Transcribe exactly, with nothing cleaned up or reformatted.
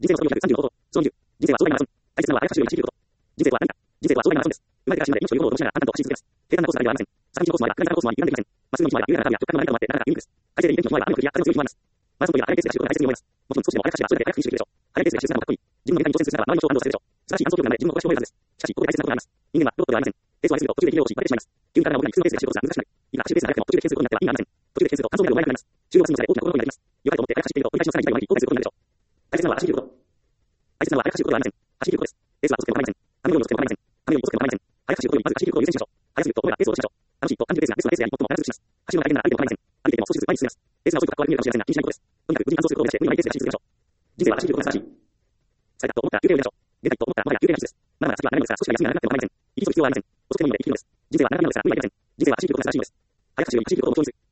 人生の総量ひゃくさんじゅうごこと。小にじゅう。人生は壮大なマラソン。大切なのはあやかしじゅうはちじゅうこと。人生は何か。人生は壮大なマラソンです。生まれてから死ぬまで命を有効としながら淡々と走り続けます。平坦なコースだけではありません。坂道のコースもあれば、下り坂コースもあり、油断できません。まっすぐの道もあれば、急なカーブや直角の曲がり方もあって、なかなか見にくいです。快晴でいい天気の日もあれば、雨の降りや風の強い日もあります。マラソンといえば速いペースで走ることが大切に思います。もちろん少しでも速く走ればそれだけ速くフィニッシュできるでしょう。速いペースで走る姿もかっこいい。自分の限界に挑戦する姿は周りの人を感動させるでしょう。素晴らしい完走力なので自分の小林を覚えるはずです。しかし、ここで大切なことがあります。人間はロボットではありません。ペースを愛すると途中で息をし、バテてしまいます。急に体が動かない普通のペースで走ることが難しくなる。いくら走るペースが速くても途中で棄権することになっては意味がありません。途中で棄権すると完走がうまくなります。中央進路され大きな心になります。弱いと思って速く走っていると折り返しのさらに痛いを招き後悔することになるでしょう。大切なのは走り切ること。大切なのは速く走ることではありません。走り切ることです。ペースは遅くても構いません。雨のように遅くても構いません。雨のように遅くても構いません。速く走ることよりまず走り切ることを優先しましょう。速すぎると思えばペースを落としましょう。楽しいと感じるペースがベストなペースであり最も速くします。走るのが大変なら歩いても構いません。歩いていても少しずつ前に進みます。ペースが遅いとか変わり見えるかもしれませんが気にしないことです。とにかく無事に完走することを目指して無理ないペースで走り続けましょう。人生は走ることが素晴らしい。疲れたと思ったら休憩を入れましょう。出たいと思ったらまだ休憩が必要です。まだまだ先は長いのですが少しは休みが長くても構いません。息をする必要はありません。遅くてもいいので生きるのです。人生は長いのですが無理はありません。人生は走り切ることが素晴らしいのです。速く走るより走り切ることを目標にする。